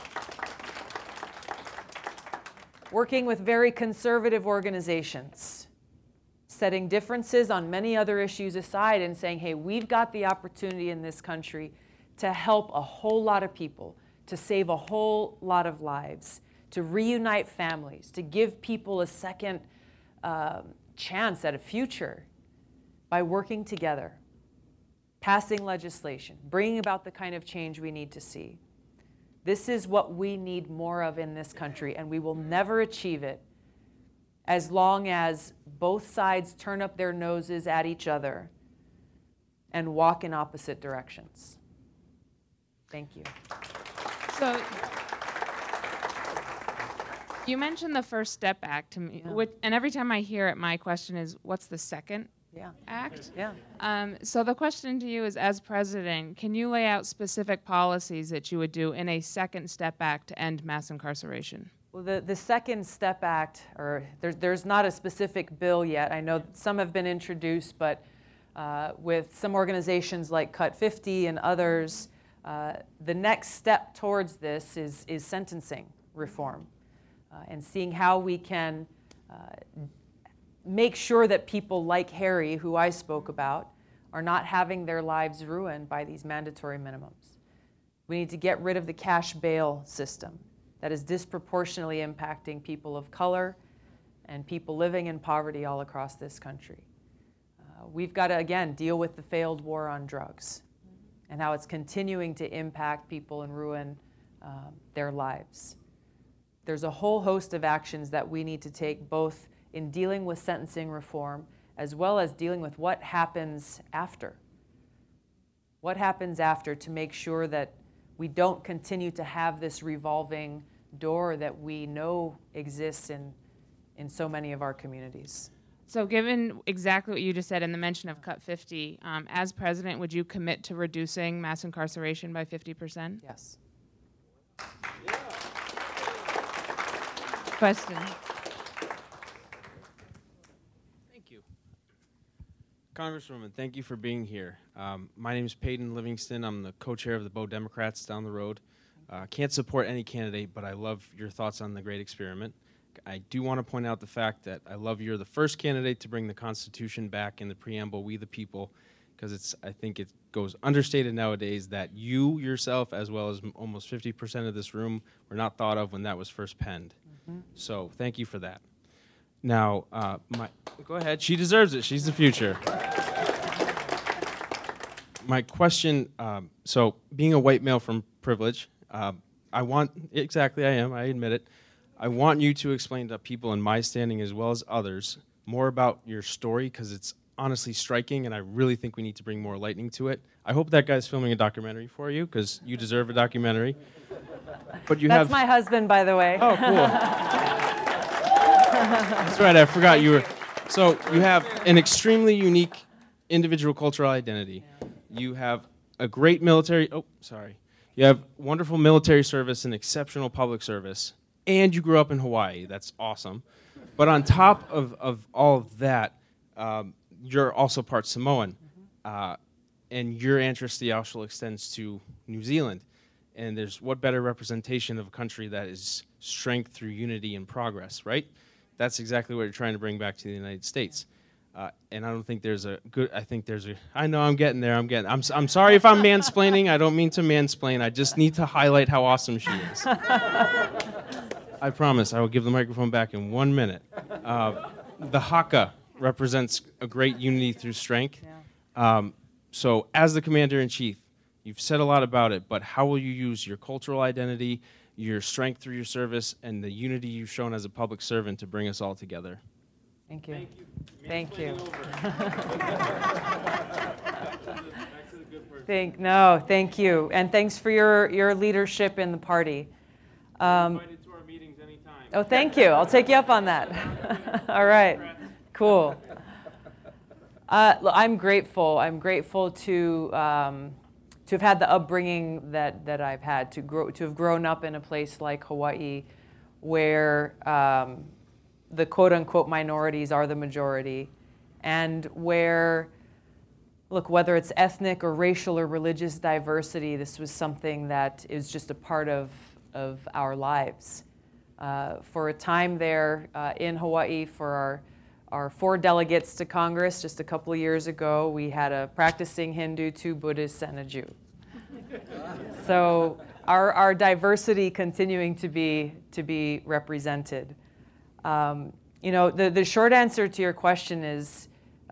very conservative organizations, setting differences on many other issues aside and saying, hey, we've got the opportunity in this country to help a whole lot of people, to save a whole lot of lives, to reunite families, to give people a second chance at a future by working together, passing legislation, bringing about the kind of change we need to see. This is what we need more of in this country, and we will never achieve it as long as both sides turn up their noses at each other and walk in opposite directions. Thank you. So you mentioned the First Step Act to me, and every time I hear it, my question is, what's the second act? So the question to you is, as president, can you lay out specific policies that you would do in a Second Step Act to end mass incarceration? Well, the Second Step Act, or there's not a specific bill yet. I know some have been introduced, but with some organizations like Cut 50 and others, the next step towards this is sentencing reform and seeing how we can make sure that people like Harry, who I spoke about, are not having their lives ruined by these mandatory minimums. We need to get rid of the cash bail system that is disproportionately impacting people of color and people living in poverty all across this country. We've got to, again, deal with the failed war on drugs and how it's continuing to impact people and ruin their lives. There's a whole host of actions that we need to take, both in dealing with sentencing reform as well as dealing with what happens after. What happens after to make sure that we don't continue to have this revolving door that we know exists in so many of our communities. So given exactly what you just said and the mention of Cut 50, as president, would you commit to reducing mass incarceration by 50%? Yes. Question. Thank you. Congresswoman, thank you for being here. My name is Peyton Livingston. I'm the co-chair of the Bow Democrats down the road. Can't support any candidate, but I love your thoughts on the great experiment. I do want to point out the fact that I love you're the first candidate to bring the Constitution back in the preamble, we the people, because I think it goes understated nowadays that you yourself, as well as almost 50% of this room, were not thought of when that was first penned. So thank you for that. Now, go ahead. She deserves it. She's the future. My question, so being a white male from privilege, I admit it. I want you to explain to people in my standing as well as others more about your story, because it's honestly striking, and I really think we need to bring more lightning to it. I hope that guy's filming a documentary for you, because you deserve a documentary. But That's my husband, by the way. Oh, cool. That's right, I forgot you were. So you have an extremely unique individual cultural identity. You have a great military, you have wonderful military service and exceptional public service, and you grew up in Hawaii. That's awesome. But on top of all of that, you're also part Samoan, and your ancestry also extends to New Zealand. And there's what better representation of a country that is strength through unity and progress, right? That's exactly what you're trying to bring back to the United States. And I don't think there's a good, I know I'm getting there, I'm sorry if I'm mansplaining, I don't mean to mansplain, I just need to highlight how awesome she is. I promise I will give the microphone back in 1 minute. The haka represents a great unity through strength. So as the commander-in-chief, you've said a lot about it, but how will you use your cultural identity, your strength through your service, and the unity you've shown as a public servant to bring us all together? Thank you. Thank you. Thank you. And thanks for your leadership in the party. Invited to our meetings anytime. Oh, thank you. I'll take you up on that. All right. Cool. Look, I'm grateful. I'm grateful to have had the upbringing that I've had, to have grown up in a place like Hawaii, where the quote-unquote minorities are the majority, and where, look, whether it's ethnic or racial or religious diversity, this was something that is just a part of our lives. For a time there in Hawaii, for our 4 delegates to Congress just a couple of years ago, we had a practicing Hindu, 2 Buddhists, and a Jew. So our diversity continuing to be represented. The short answer to your question is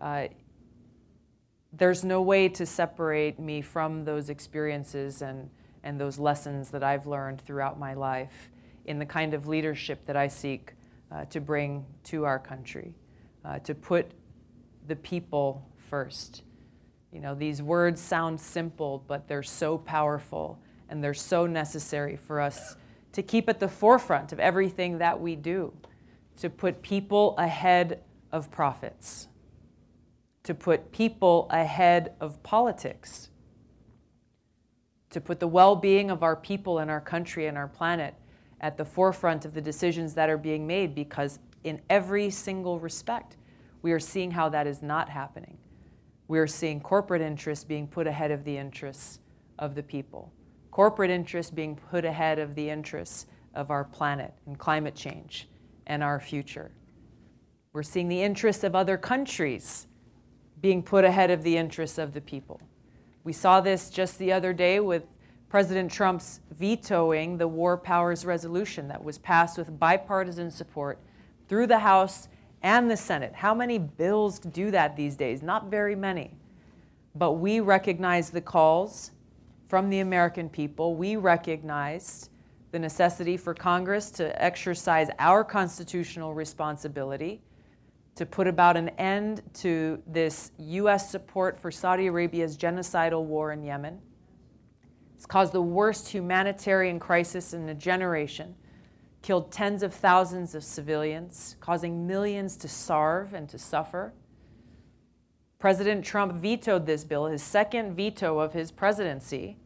there's no way to separate me from those experiences and those lessons that I've learned throughout my life in the kind of leadership that I seek to bring to our country, to put the people first. These words sound simple, but they're so powerful and they're so necessary for us to keep at the forefront of everything that we do, to put people ahead of profits, to put people ahead of politics, to put the well-being of our people and our country and our planet at the forefront of the decisions that are being made, because in every single respect, we are seeing how that is not happening. We are seeing corporate interests being put ahead of the interests of the people. Corporate interests being put ahead of the interests of our planet and climate change and our future. We're seeing the interests of other countries being put ahead of the interests of the people. We saw this just the other day with President Trump's vetoing the War Powers Resolution that was passed with bipartisan support through the House and the Senate. How many bills do that these days? Not very many. But we recognize the calls from the American people. We recognized the necessity for Congress to exercise our constitutional responsibility to put about an end to this U.S. support for Saudi Arabia's genocidal war in Yemen. It's caused the worst humanitarian crisis in a generation, killed tens of thousands of civilians, causing millions to starve and to suffer. President Trump vetoed this bill, his second veto of his presidency,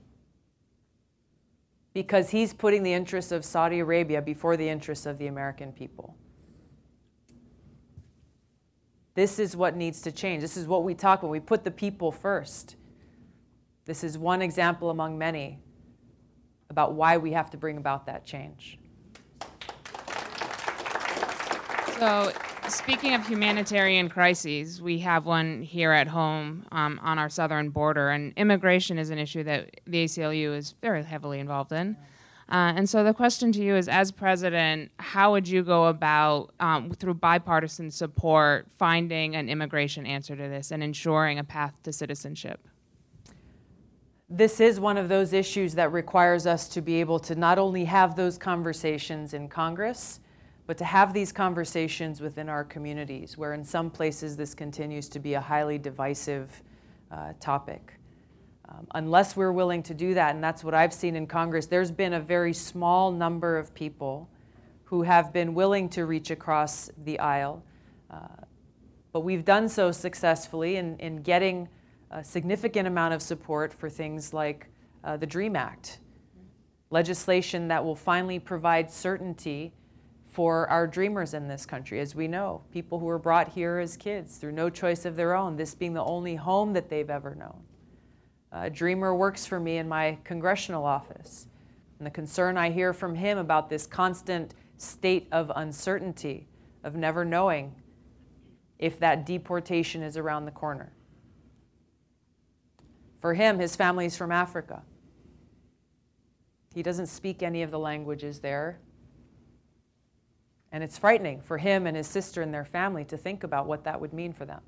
because he's putting the interests of Saudi Arabia before the interests of the American people. This is what needs to change. This is what we talk about. We put the people first. This is one example among many about why we have to bring about that change. So, speaking of humanitarian crises, we have one here at home on our southern border, and immigration is an issue that the ACLU is very heavily involved in. And so the question to you is, as president, how would you go about, through bipartisan support, finding an immigration answer to this and ensuring a path to citizenship? This is one of those issues that requires us to be able to not only have those conversations in Congress, but to have these conversations within our communities, where in some places this continues to be a highly divisive topic. Unless we're willing to do that, and that's what I've seen in Congress, there's been a very small number of people who have been willing to reach across the aisle. But we've done so successfully in getting a significant amount of support for things like the DREAM Act, legislation that will finally provide certainty for our dreamers in this country. As we know, people who were brought here as kids through no choice of their own, this being the only home that they've ever known. A dreamer works for me in my congressional office, and the concern I hear from him about this constant state of uncertainty, of never knowing if that deportation is around the corner. For him, his family's from Africa. He doesn't speak any of the languages there. And it's frightening for him and his sister and their family to think about what that would mean for them.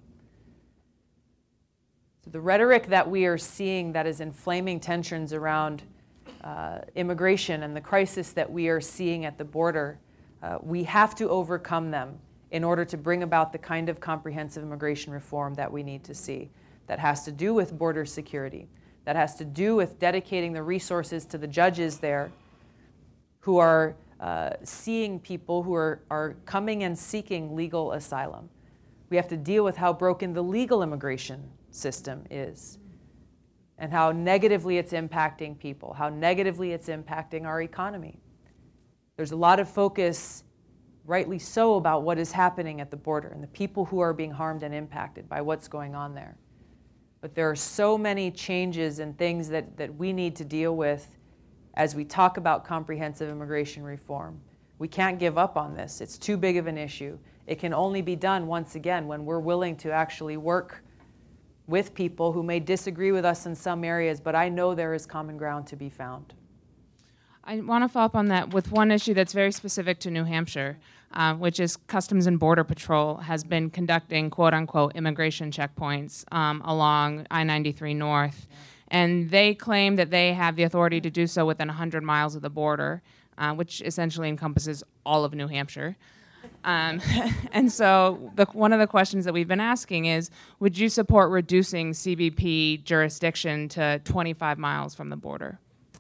So the rhetoric that we are seeing that is inflaming tensions around immigration and the crisis that we are seeing at the border, we have to overcome them in order to bring about the kind of comprehensive immigration reform that we need to see. That has to do with border security. That has to do with dedicating the resources to the judges there who are seeing people who are coming and seeking legal asylum. We have to deal with how broken the legal immigration system is and how negatively it's impacting people, how negatively it's impacting our economy. There's a lot of focus, rightly so, about what is happening at the border and the people who are being harmed and impacted by what's going on there. But there are so many changes and things that we need to deal with as we talk about comprehensive immigration reform. We can't give up on this. It's too big of an issue. It can only be done, once again, when we're willing to actually work with people who may disagree with us in some areas, but I know there is common ground to be found. I want to follow up on that with one issue that's very specific to New Hampshire, which is Customs and Border Patrol has been conducting quote-unquote immigration checkpoints along I-93 North. Yeah. And they claim that they have the authority to do so within 100 miles of the border, which essentially encompasses all of New Hampshire. And so one of the questions that we've been asking is, would you support reducing CBP jurisdiction to 25 miles from the border?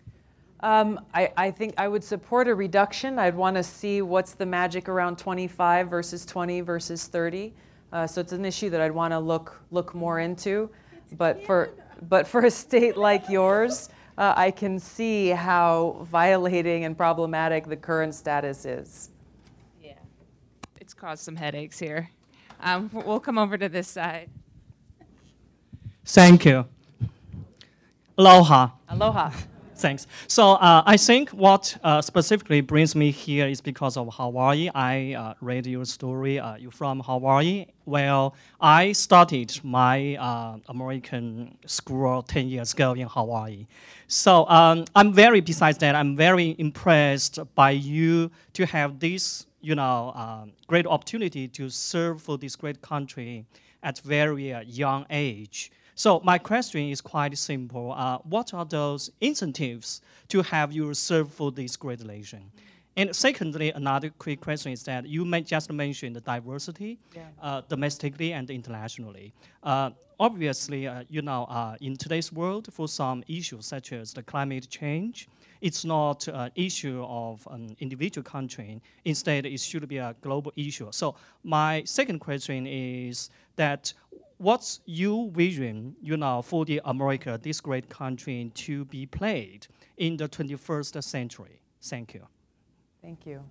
I think I would support a reduction. I'd want to see what's the magic around 25 versus 20 versus 30. So it's an issue that I'd want to look more into. But for a state like yours, I can see how violating and problematic the current status is. Yeah, it's caused some headaches here. We'll come over to this side. Thank you. Aloha. Aloha. Thanks. So I think what specifically brings me here is because of Hawaii. I read your story. You're from Hawaii. Well, I started my American school 10 years ago in Hawaii. So besides that, I'm very impressed by you to have this, great opportunity to serve for this great country at very young age. So my question is quite simple. What are those incentives to have you serve for this great nation? And secondly, another quick question is that you just mentioned the diversity, domestically and internationally. Obviously, in today's world, for some issues such as the climate change, it's not an issue of an individual country. Instead, it should be a global issue. So my second question is that what's your vision, for the America, this great country, to be played in the 21st century? Thank you. Thank you.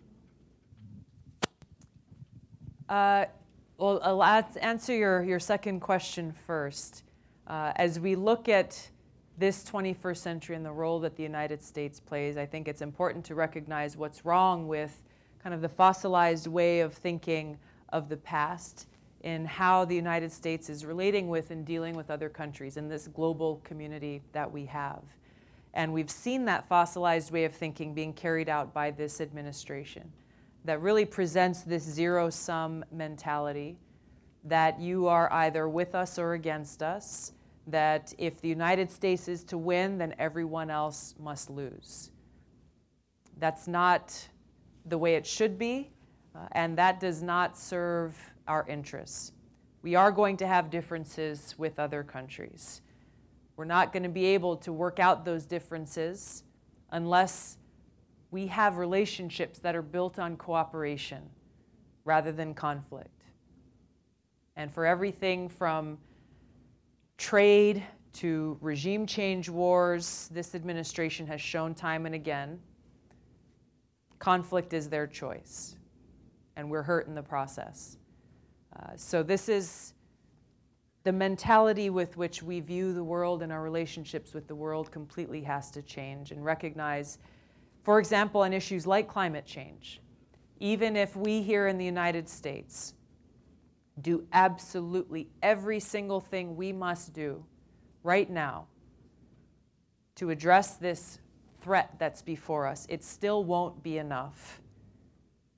Well, I'll answer your second question first. As we look at this 21st century and the role that the United States plays, I think it's important to recognize what's wrong with kind of the fossilized way of thinking of the past in how the United States is relating with and dealing with other countries in this global community that we have. And we've seen that fossilized way of thinking being carried out by this administration that really presents this zero-sum mentality that you are either with us or against us, that if the United States is to win, then everyone else must lose. That's not the way it should be, and that does not serve our interests. We are going to have differences with other countries. We're not going to be able to work out those differences unless we have relationships that are built on cooperation rather than conflict. And for everything from trade to regime change wars, this administration has shown time and again, conflict is their choice, and we're hurt in the process. So this is the mentality with which we view the world and our relationships with the world completely has to change and recognize, for example, on issues like climate change, even if we here in the United States do absolutely every single thing we must do right now to address this threat that's before us, it still won't be enough.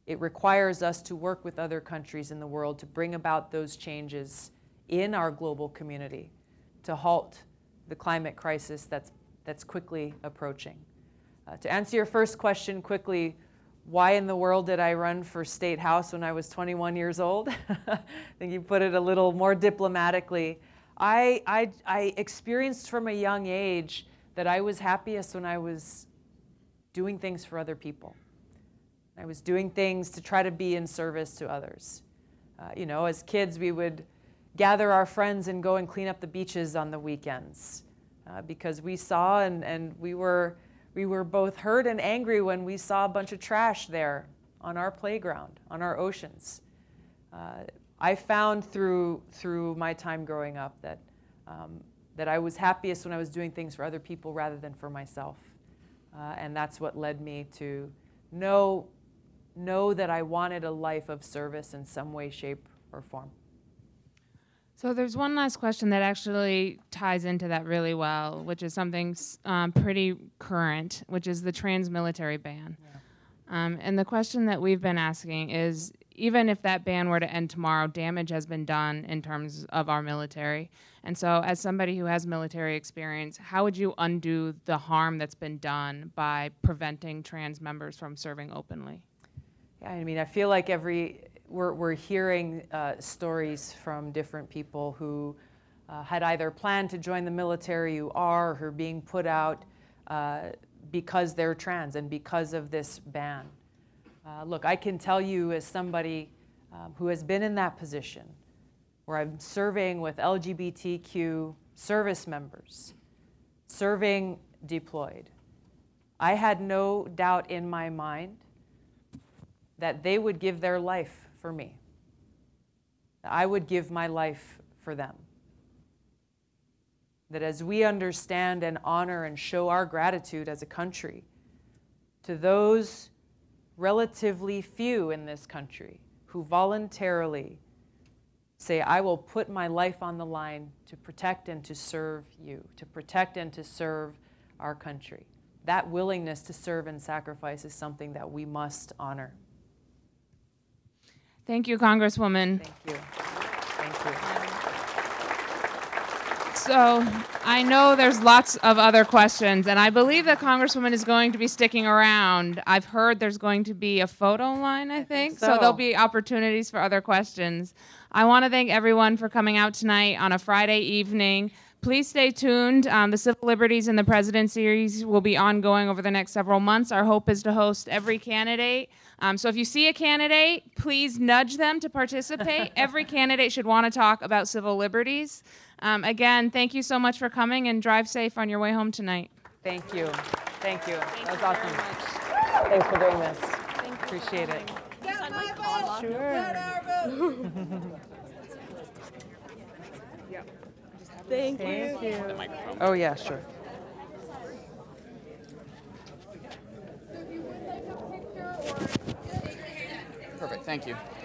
It requires us to work with other countries in the world to bring about those changes in our global community to halt the climate crisis that's quickly approaching. To answer your first question quickly, why in the world did I run for State House when I was 21 years old? I think you put it a little more diplomatically. I experienced from a young age that I was happiest when I was doing things for other people. I was doing things to try to be in service to others. As kids, we would gather our friends and go and clean up the beaches on the weekends because we saw and we were both hurt and angry when we saw a bunch of trash there on our playground, on our oceans. I found through my time growing up that I was happiest when I was doing things for other people rather than for myself. And that's what led me to know that I wanted a life of service in some way, shape, or form. So there's one last question that actually ties into that really well, which is something pretty current, which is the trans-military ban. Yeah. And the question that we've been asking is, even if that ban were to end tomorrow, damage has been done in terms of our military. And so as somebody who has military experience, how would you undo the harm that's been done by preventing trans members from serving openly? Yeah, I mean, I feel like we're hearing stories from different people who had either planned to join the military, who are, or who are being put out because they're trans and because of this ban. Look, I can tell you as somebody who has been in that position, where I'm serving with LGBTQ service members, serving deployed, I had no doubt in my mind that they would give their life for me. I would give my life for them. That as we understand and honor and show our gratitude as a country to those relatively few in this country who voluntarily say, I will put my life on the line to protect and to serve you, to protect and to serve our country. That willingness to serve and sacrifice is something that we must honor. Thank you, Congresswoman. Thank you. Thank you. So I know there's lots of other questions, and I believe that Congresswoman is going to be sticking around. I've heard there's going to be a photo line, I think. So there'll be opportunities for other questions. I want to thank everyone for coming out tonight on a Friday evening. Please stay tuned. The Civil Liberties in the President series will be ongoing over the next several months. Our hope is to host every candidate. So if you see a candidate, please nudge them to participate. Every candidate should want to talk about civil liberties. Again, thank you so much for coming, and drive safe on your way home tonight. Thank you. Thank you. That was awesome. Thanks for doing this. Appreciate it. Sure. Thank you. Oh, yeah, sure. Perfect, thank you.